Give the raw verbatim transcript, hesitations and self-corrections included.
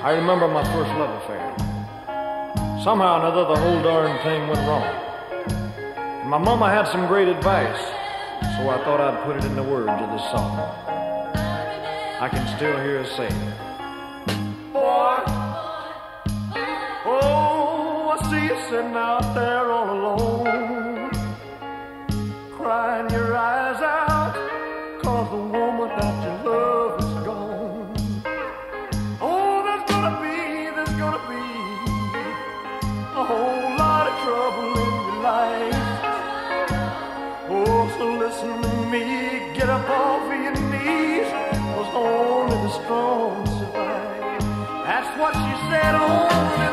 I remember my first love affair. Somehow or another, the whole darn thing went wrong. And my mama had some great advice, so I thought I'd put it in the words of this song. I can still hear her say, boy, oh, I see you sitting out there all alone, crying your eyes out, 'cause the woman that you love is gone. Oh, there's gonna be, there's gonna be a whole lot of trouble in your life. Oh, so listen to me, get up off of your knees, 'cause only the strong survive. That's what she said, only